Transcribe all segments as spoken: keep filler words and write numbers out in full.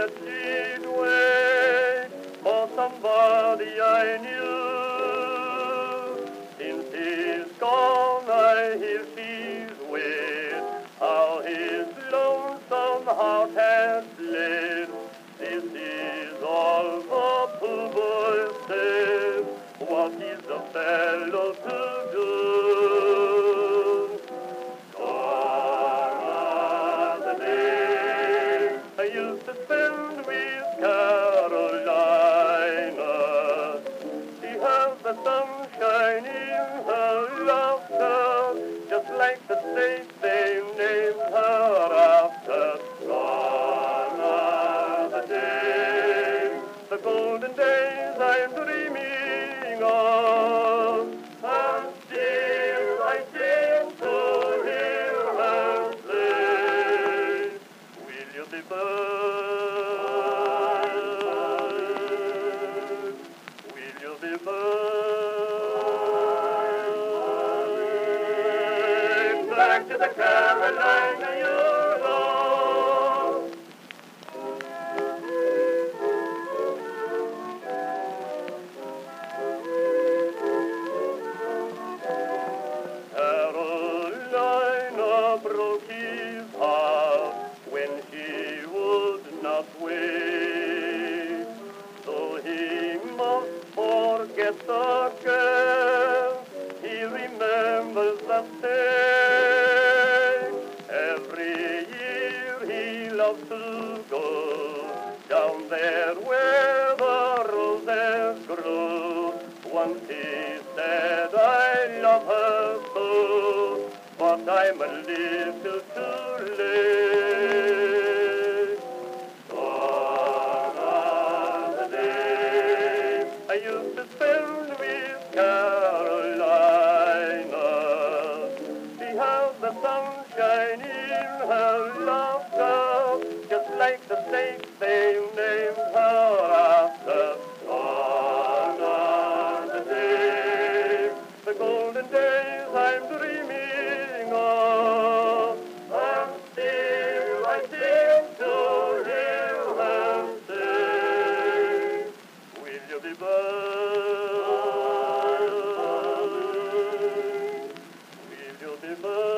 that she'd wait for somebody I knew. Since he's gone, I hear she's with how his lonesome heart has bled. This is all the poor boy says. What is a fellow to do? Gone are the days I used to spend with Carolina. She has the sunshine in her laughter, just like the state they named her after. Gone are the days, the golden days I'm dreaming of, and still I seem to hear her say, will you be mine? Will you be mine? Back to the Carolina you know. Carolina broke his heart when she would not wait, so he must forget the girl. He remembers that day. Every year he loves to go down there where the roses grow. Once he said, I love her so, but I'm a little too late. Gone are the days I used to spend with Carolina. She has the sunshine in her laughter, just like the snake they named her after. Gone are the days, the golden days I'm dreaming of, and still I seem to hear her say, will you be mine? Will you be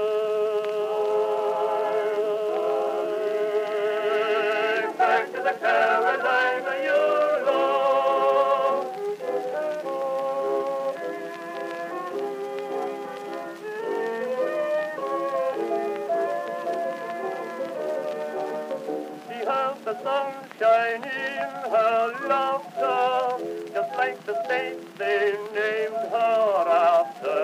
mine? Back to the Carolina you know. She has the sunshine in her laughter, just like the state they named her after.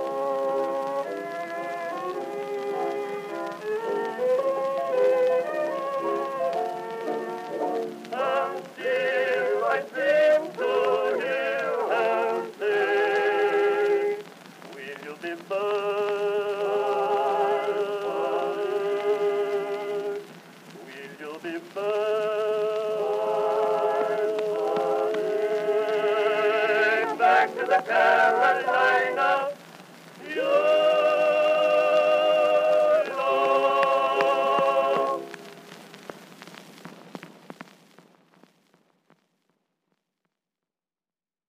And still I seem to hear her say, will you be mine? Will you be mine? Back to the Carolina.